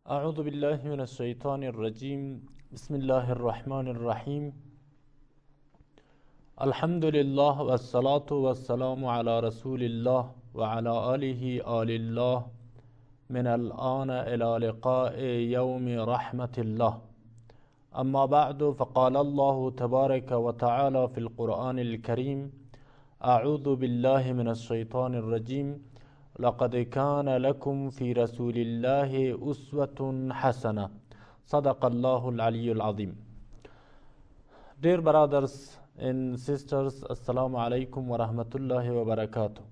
أعوذ بالله من الشيطان الرجيم بسم الله الرحمن الرحيم الحمد لله والصلاة والسلام على رسول الله وعلى آل الله من الآن إلى لقاء يوم رحمة الله أما بعد فقال الله تبارك وتعالى في القرآن الكريم أعوذ بالله من الشيطان الرجيم لقد كان لكم في رسول الله أسوة حسنة صدق الله العلي العظيم. Dear brothers and sisters, Assalamu alaikum wa rahmatullahi wa barakatuh.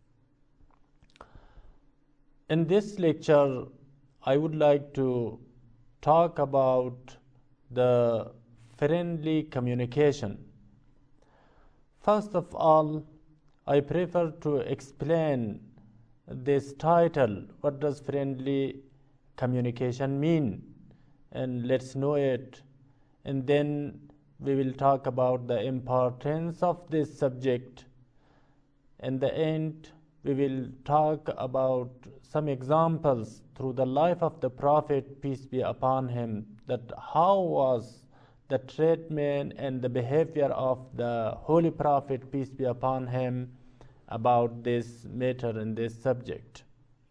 In this lecture, I would like to talk about the friendly communication. First of all, I prefer to explain this title, what does friendly communication mean, and let's know it, and then we will talk about the importance of this subject. In the end, we will talk about some examples through the life of the Prophet, peace be upon him, that how was the treatment and the behavior of the Holy Prophet, peace be upon him, about this matter and this subject.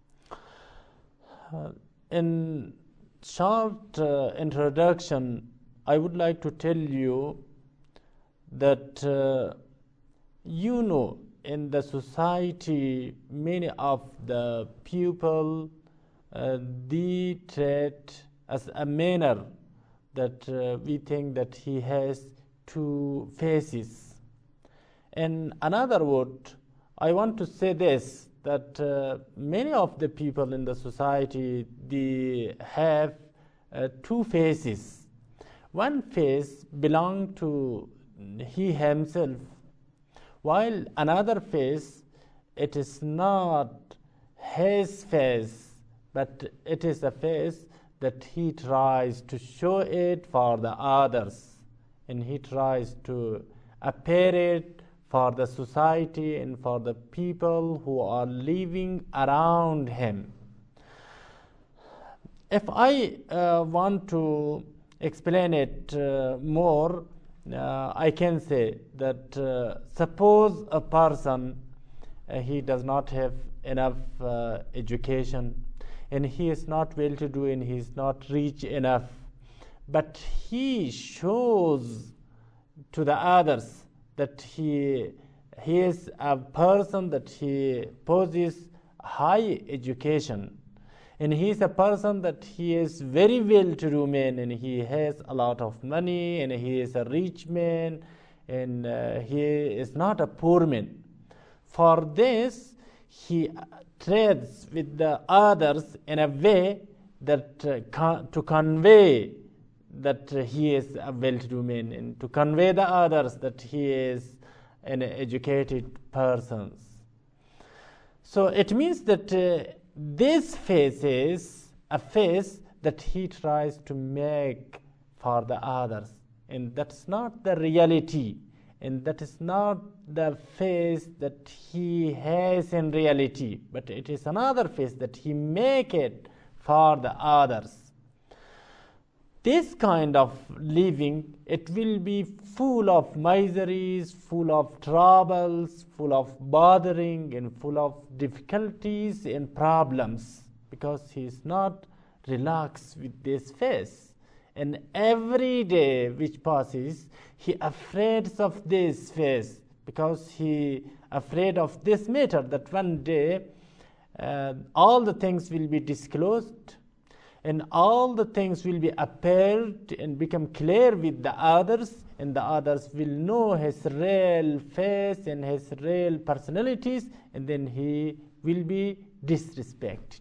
In short introduction, I would like to tell you that in the society many of the people they treat as a manner that we think that he has two faces. In another word, I want to say this, that many of the people in the society, they have two faces. One face belongs to he himself, while another face, it is not his face, but it is a face that he tries to show it for the others, and he tries to appear it for the society and for the people who are living around him. If I want to explain it more, I can say that suppose a person, he does not have enough education, and he is not well to do, and he is not rich enough, but he shows to the others that he is a person that he possesses high education, and he is a person that he is very well-to-do man, and he has a lot of money, and he is a rich man, and he is not a poor man. For this, he treats with the others in a way that to convey that he is a well-to-do man, and to convey the others that he is an educated person. So it means that this face is a face that he tries to make for the others, and that's not the reality, and that is not the face that he has in reality, but it is another face that he make it for the others. This kind of living, it will be full of miseries, full of troubles, full of bothering, and full of difficulties and problems, because he is not relaxed with this face. And every day which passes, he afraid of this face, because he afraid of this matter, that one day all the things will be disclosed, and all the things will be appeared and become clear with the others, and the others will know his real face and his real personalities, and then he will be disrespected.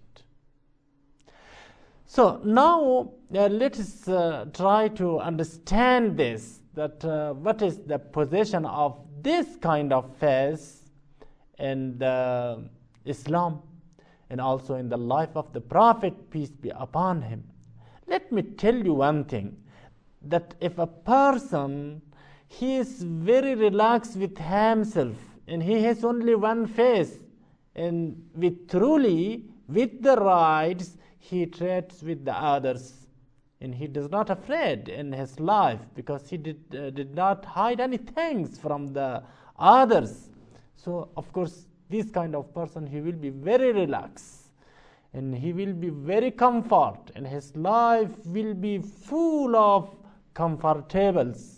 So now let us try to understand this, that what is the position of this kind of face in Islam, and also in the life of the Prophet, peace be upon him. Let me tell you one thing, that if a person, he is very relaxed with himself, and he has only one face, and with the rights, he trades with the others, and he does not afraid in his life, because he did not hide any things from the others. So of course this kind of person, he will be very relaxed, and he will be very comfort, and his life will be full of comfortables.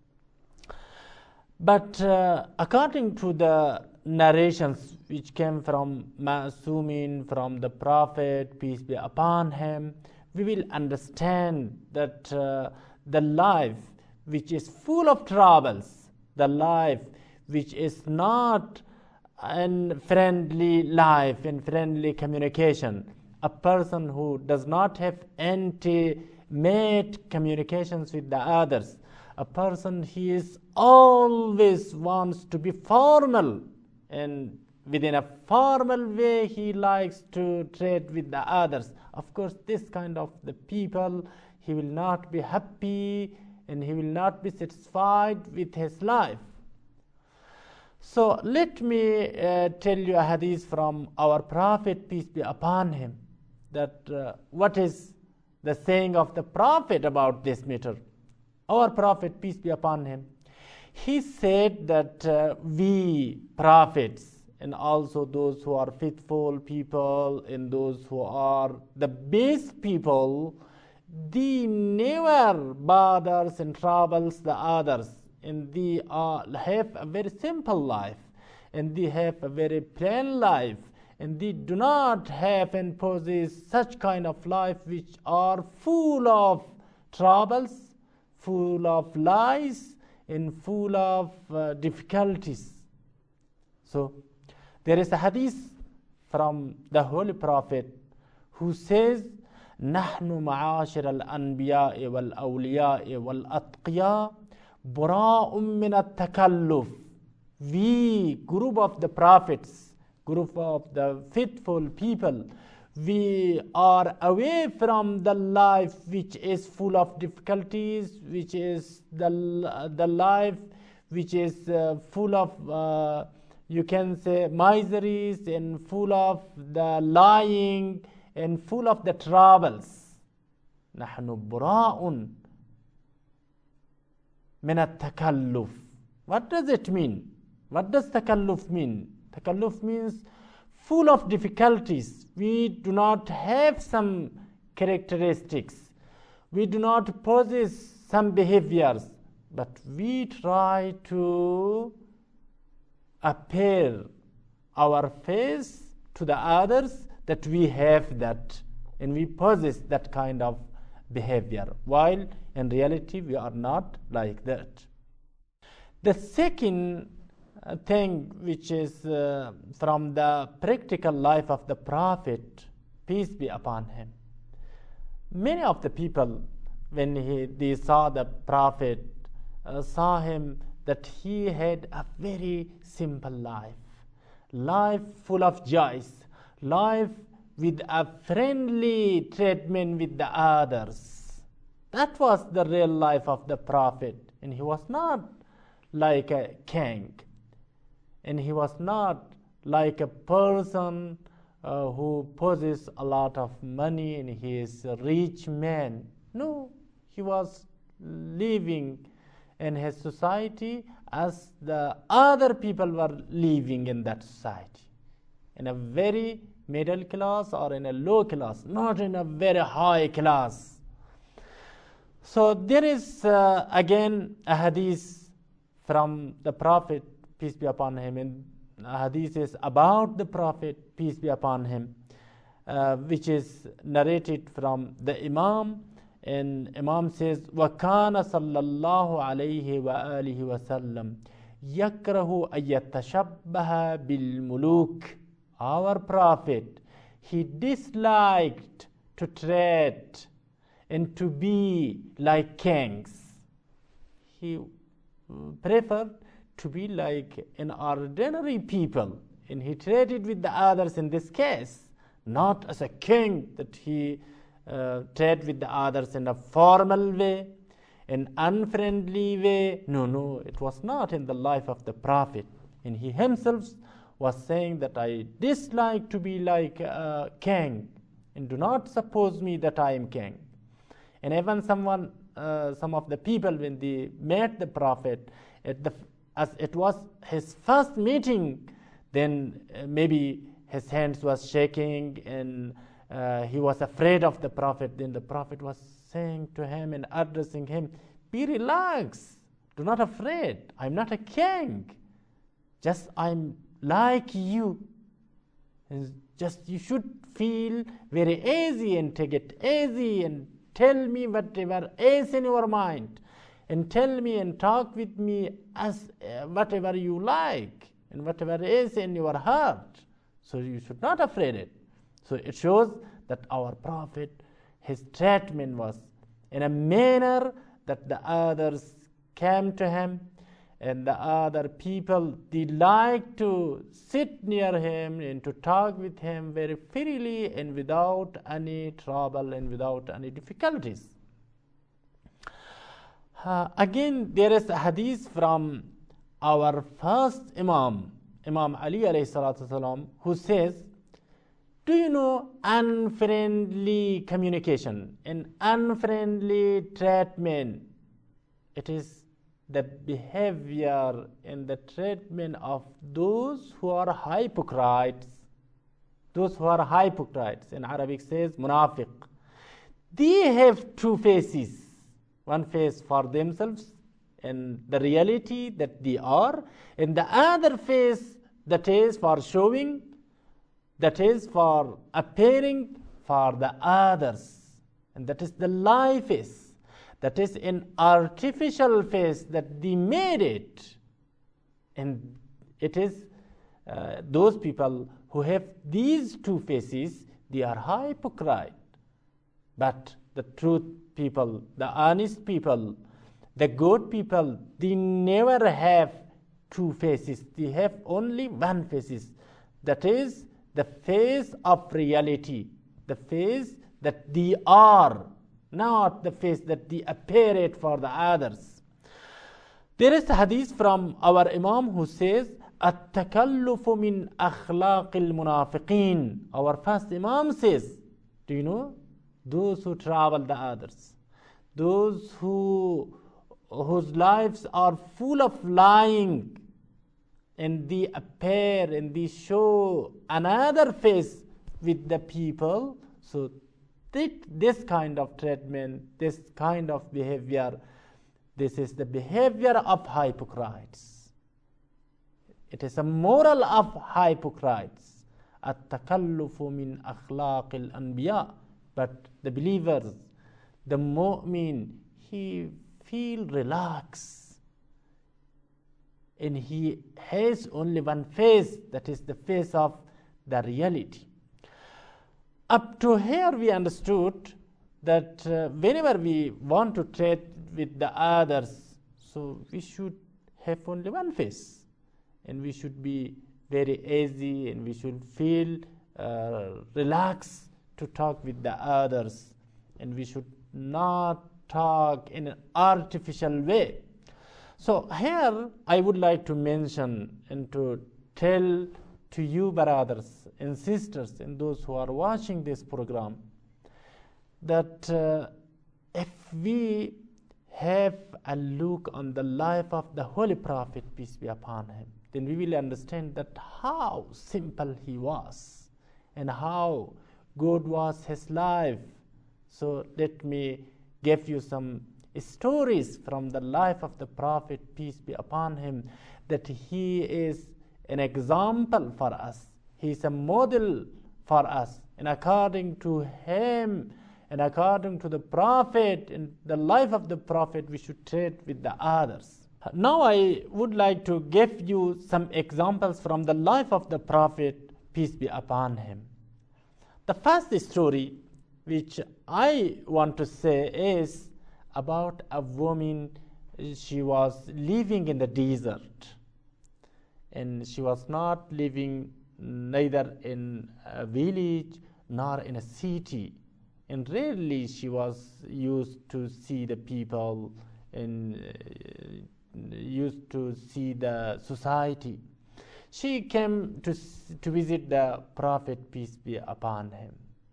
But according to the narrations which came from Ma'sumin, from the Prophet, peace be upon him, we will understand that the life which is full of troubles, the life which is not a friendly life, in friendly communication, a person who does not have intimate communications with the others, a person he is always wants to be formal, and within a formal way he likes to trade with the others. Of course this kind of the people, he will not be happy, and he will not be satisfied with his life. So let me tell you a hadith from our Prophet, peace be upon him, that what is the saying of the Prophet about this matter. Our Prophet, peace be upon him, he said that we prophets, and also those who are faithful people, and those who are the best people, they never bothers and troubles the others, and they have a very simple life, and they have a very plain life, and they do not have and possess such kind of life which are full of troubles, full of lies, and full of difficulties. So there is a hadith from the Holy Prophet who says, نحن معاشر الأنبياء والأولياء والأتقياء براء من التكلف. We, group of the prophets, group of the faithful people, we are away from the life which is full of difficulties, which is the life which is full of you can say miseries, and full of the lying, and full of the troubles. نحن براء من التكلف. What does it mean? What does takalluf mean? Takalluf means full of difficulties. We do not have some characteristics. We do not possess some behaviors, but we try to appear our face to the others that we have that, and we possess that kind of behavior, while in reality we are not like that. The second thing which is from the practical life of the Prophet, peace be upon him, many of the people, when they saw the Prophet, saw him that he had a very simple life full of joys, life with a friendly treatment with the others. That was the real life of the Prophet, and he was not like a king, and he was not like a person who possesses a lot of money and he is a rich man. No, he was living in his society as the other people were living in that society, in a very middle class or in a low class, not in a very high class. So there is again a hadith from the Prophet, peace be upon him, and hadith is about the Prophet, peace be upon him, which is narrated from the Imam. And Imam says, وَكَانَ صَلَّى اللَّهُ عَلَيْهِ وَآلِهِ وَسَلَّمْ يَكْرَهُ أَن يَتَشَبَّهَ بِالْمُلُوكِ. Our Prophet, he disliked to treat and to be like kings. He preferred to be like an ordinary people, and he traded with the others in this case, not as a king that he trade with the others in a formal way, an unfriendly way. No, it was not in the life of the Prophet. And he himself was saying that I dislike to be like a king, and do not suppose me that I am king. And even some of the people, when they met the Prophet, as it was his first meeting, then maybe his hands was shaking and he was afraid of the Prophet. Then the Prophet was saying to him and addressing him, be relaxed, do not afraid, I'm not a king, just I'm like you. And just you should feel very easy and take it easy and tell me whatever is in your mind, and tell me and talk with me as whatever you like and whatever is in your heart. So you should not afraid it. So it shows that our Prophet, his treatment was in a manner that the others came to him, and the other people, they like to sit near him and to talk with him very freely and without any trouble and without any difficulties. Again, there is a hadith from our first Imam Ali alayhi salatu wasalam, who says, do you know unfriendly communication and unfriendly treatment? It is the behavior and the treatment of those who are hypocrites. Those who are hypocrites, in Arabic says munafiq. They have two faces. One face for themselves and the reality that they are, and the other face that is for showing, that is for appearing for the others. And that is the lie face. That is an artificial face that they made it. And it is those people who have these two faces, they are hypocrite. But the truth people, the honest people, the good people, they never have two faces. They have only one face. That is the face of reality, the face that they are, not the face that they appear it for the others. There is a hadith from our Imam who says, التكلف من أخلاق المنافقين. Our first Imam says, do you know, those who trouble the others, those whose lives are full of lying, and they appear and they show another face with the people. So this kind of treatment, this kind of behavior, this is the behavior of hypocrites. It is a moral of hypocrites. التكلف من أخلاق الأنبياء. But the believers, the mu'min, he feel relaxed, and he has only one face, that is the face of the reality. Up to here we understood that whenever we want to treat with the others, so we should have only one face, and we should be very easy, and we should feel relaxed to talk with the others, and we should not talk in an artificial way. So here I would like to mention and to tell to you brothers and sisters and those who are watching this program that if we have a look on the life of the Holy Prophet, peace be upon him, then we will understand that how simple he was and how good was his life. So let me give you some stories from the life of the Prophet, peace be upon him, that he is an example for us. He is a model for us. And according to him and according to the Prophet and the life of the Prophet, we should treat with the others. Now I would like to give you some examples from the life of the Prophet, peace be upon him. The first story which I want to say is about a woman. She was living in the desert, and she was not living neither in a village nor in a city, and rarely she was used to see the people and used to see the society. She came to visit the Prophet, peace be upon him,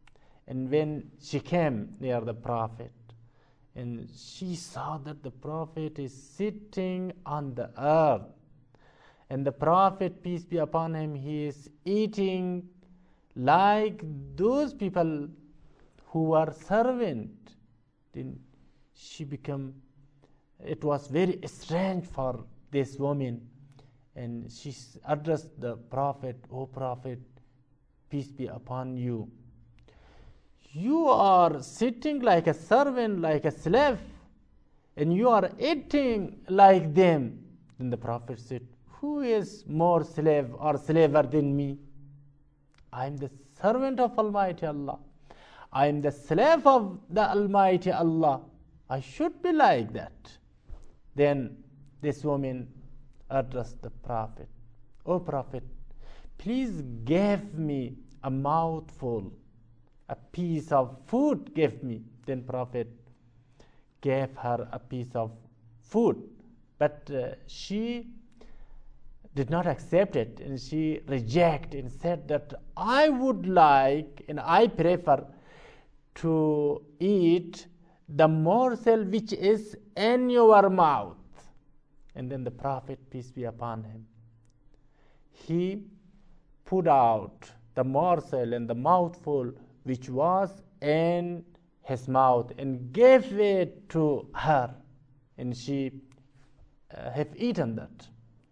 And when she came near the Prophet, and she saw that the Prophet is sitting on the earth, and the Prophet, peace be upon him, he is eating like those people who were servant. Then she became, it was very strange for this woman, and she addressed the Prophet, "O Prophet, peace be upon you, you are sitting like a servant, like a slave, and you are eating like them." Then the Prophet said, "Who is more slave or slaver than me? I am the servant of Almighty Allah. I am the slave of the Almighty Allah. I should be like that." Then this woman addressed the Prophet, "O Prophet, please give me a mouthful, a piece of food, give me." Then Prophet gave her a piece of food, but she did not accept it, and she rejected and said that I would like and I prefer to eat the morsel which is in your mouth. And then the Prophet, peace be upon him, he put out the morsel and the mouthful which was in his mouth and gave it to her, and she have eaten that.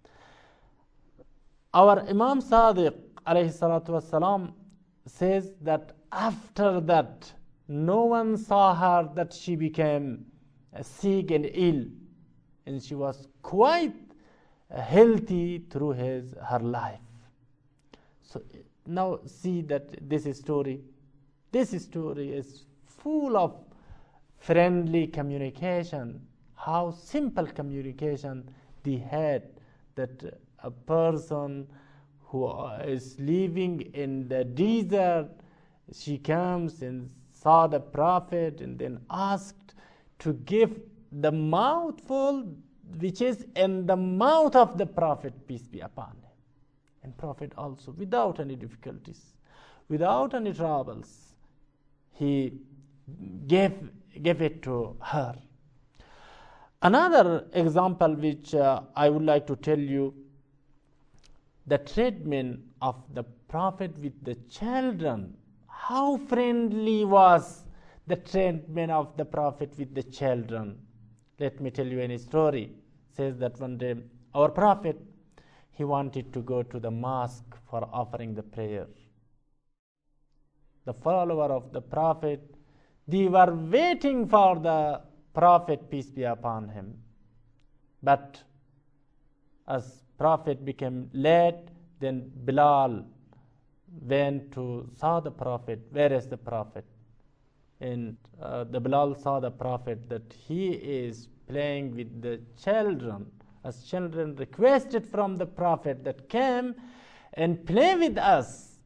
Our Imam Sadiq alayhi salatu wasalam says that after that no one saw her that she became sick and ill, and she was quite healthy through her life. So now see that this story is full of friendly communication, how simple communication they had, that a person who is living in the desert, she comes and saw the Prophet and then asked to give the mouthful which is in the mouth of the Prophet, peace be upon him. And Prophet also, without any difficulties, without any troubles, he gave it to her. Another example which I would like to tell you, the treatment of the Prophet with the children. How friendly was the treatment of the Prophet with the children. Let me tell you any story. It says that one day our Prophet, he wanted to go to the mosque for offering the prayer. The follower of the Prophet, they were waiting for the Prophet, peace be upon him. But as Prophet became late, then Bilal went to saw the Prophet. Where is the Prophet? And the Bilal saw the Prophet that he is playing with the children, as children requested from the Prophet that came and play with us.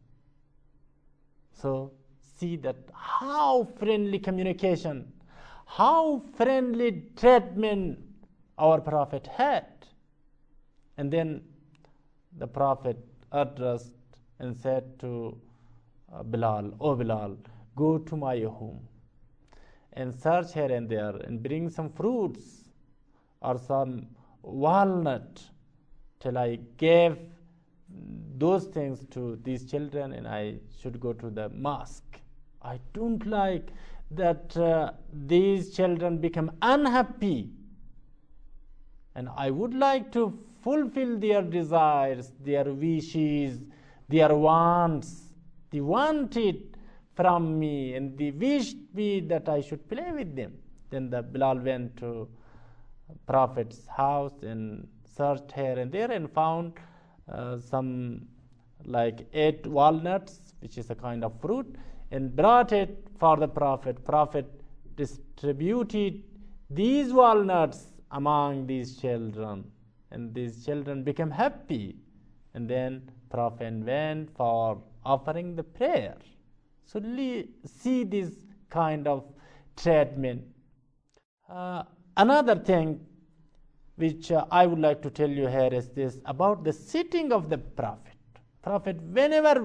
So see that how friendly communication, how friendly treatment our Prophet had. And then the Prophet addressed and said to Bilal, "O Bilal, go to my home and search here and there and bring some fruits or some walnut till I gave those things to these children and I should go to the mosque. I don't like that these children become unhappy, and I would like to fulfill their desires, their wishes, their wants. They want it from me and they wished me that I should play with them." Then the Bilal went to Prophet's house and searched here and there and found some like 8 walnuts, which is a kind of fruit, and brought it for the Prophet. Prophet distributed these walnuts among these children, and these children became happy. And then Prophet went for offering the prayer. So see this kind of treatment. Another thing which I would like to tell you here is this about the sitting of the Prophet. Prophet, whenever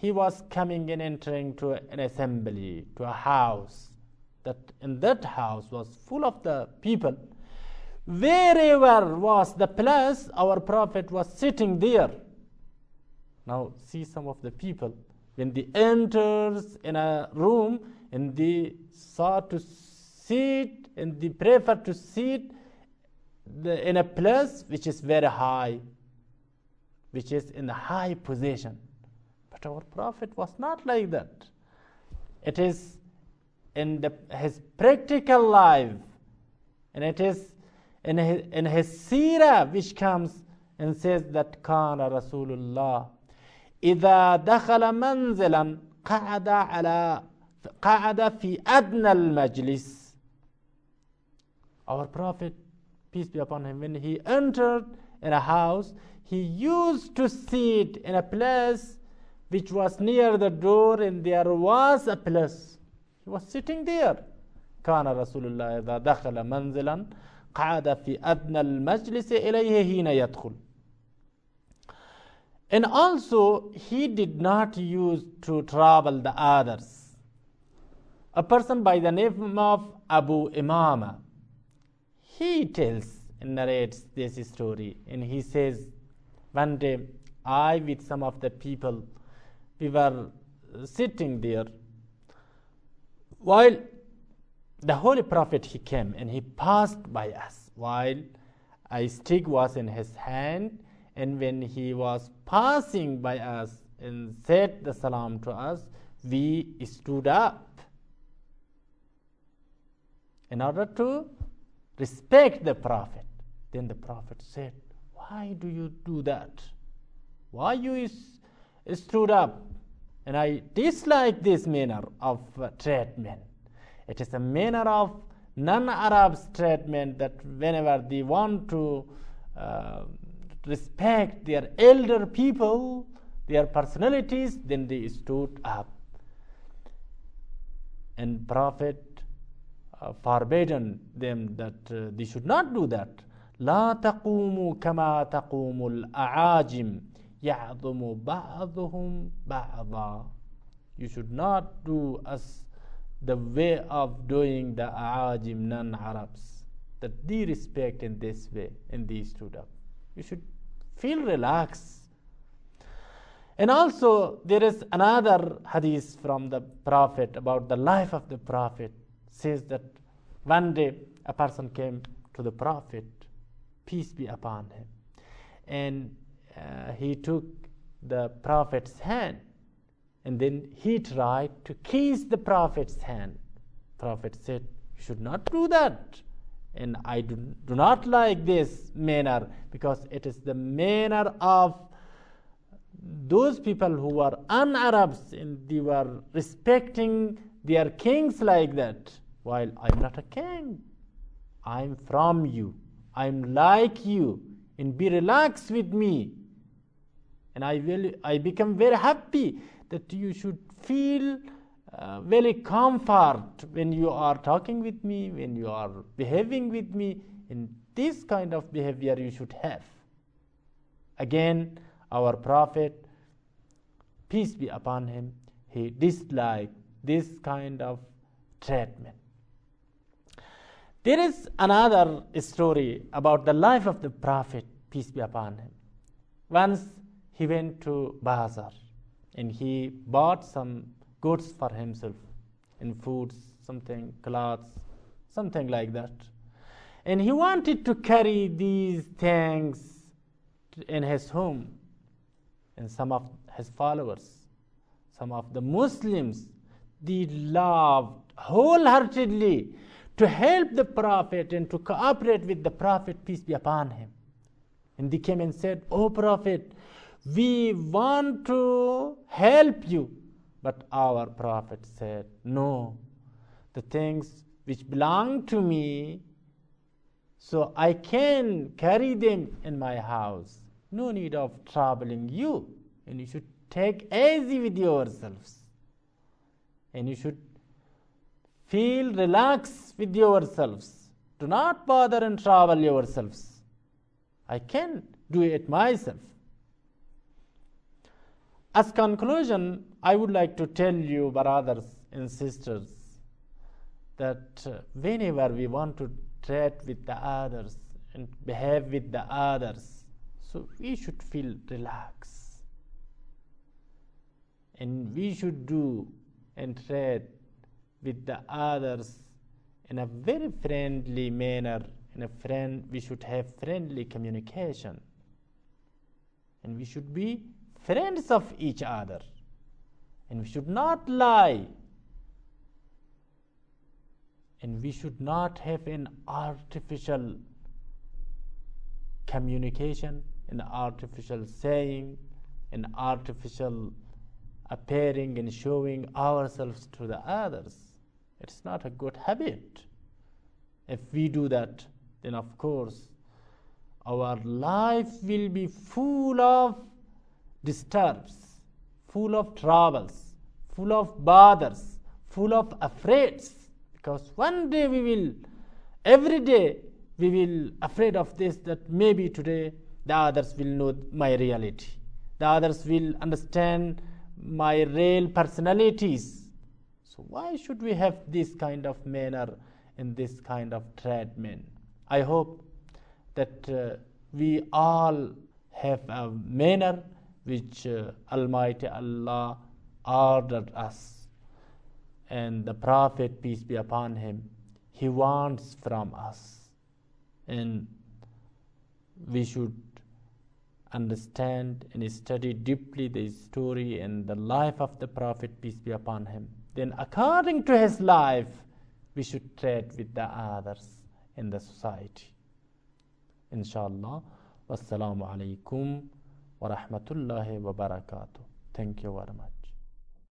he was coming and entering to an assembly, to a house. That in that house was full of the people. Wherever was the place, our Prophet was sitting there. Now see some of the people, when they enters in a room and they sought to sit and they prefer to sit in a place which is very high, which is in a high position. But our Prophet was not like that. It is in his practical life, and it is in his seerah which comes and says that Kana Rasulullah إذا دخل منزلا قعد في أدنى المجلس. Our Prophet, peace be upon him, when he entered in a house, he used to sit in a place which was near the door, and there was a place. He was sitting there. كان رسول الله إذا دخل منزلا قعد في أدنى المجلس إليه حين يدخل. And also, he did not use to trouble the others. A person by the name of Abu Imama, he tells and narrates this story, and he says, one day, I with some of the people, we were sitting there, while the Holy Prophet, he came and he passed by us, while a stick was in his hand, and when he was passing by us and said the salam to us, we stood up in order to respect the Prophet. Then the Prophet said, why do you do that? Why you stood up? And I dislike this manner of treatment. It is a manner of non-Arabs treatment, that whenever they want to respect their elder people, their personalities, then they stood up. And Prophet forbidden them that they should not do that. لا تقوموا كما تقوم الأعاجم يعظم بعضهم بعضا. You should not do as the way of doing the Aajim, non-Arabs, that they respect in this way, and they stood up. You should feel relaxed. And also, there is another hadith from the Prophet about the life of the Prophet. Says that one day a person came to the Prophet, peace be upon him, and he took the Prophet's hand, and then he tried to kiss the Prophet's hand. Prophet said, you should not do that. And I do not like this manner, because it is the manner of those people who are un-Arabs, and they were respecting their kings like that. While I'm not a king, I'm from you, I'm like you, and be relaxed with me. And I become very happy that you should feel very comfort when you are talking with me, when you are behaving with me. And this kind of behavior you should have. Again, our Prophet, peace be upon him, he disliked this kind of treatment. There is another story about the life of the Prophet, peace be upon him. Once he went to Bazaar and he bought some goods for himself, in foods, something, clothes, something like that. And he wanted to carry these things in his home. And some of his followers, some of the Muslims, they loved wholeheartedly to help the Prophet and to cooperate with the Prophet, peace be upon him. And they came and said, "Oh Prophet, we want to help you." But our Prophet said, "No, the things which belong to me, so I can carry them in my house. No need of troubling you. And you should take easy with yourselves. And you should feel relaxed with yourselves. Do not bother and trouble yourselves. I can do it myself." As conclusion, I would like to tell you, brothers and sisters, that whenever we want to treat with the others and behave with the others, so we should feel relaxed, and we should do and treat with the others in a very friendly manner. We should have friendly communication, and we should be friends of each other, and we should not lie, and we should not have an artificial communication, an artificial saying, an artificial appearing and showing ourselves to the others. It's not a good habit. If we do that, then of course our life will be full of disturbs, full of troubles, full of bothers, full of affraids, because one day every day we will afraid of this, that maybe today the others will know my reality, the others will understand my real personalities. So why should we have this kind of manner and this kind of treatment? I hope that we all have a manner which Almighty Allah ordered us, and the Prophet, peace be upon him, he wants from us, and we should understand and study deeply the story and the life of the Prophet, peace be upon him. Then according to his life, we should treat with the others in the society. Inshallah. Wassalamu alaikum wa rahmatullahi wa barakatuh. Thank you very much.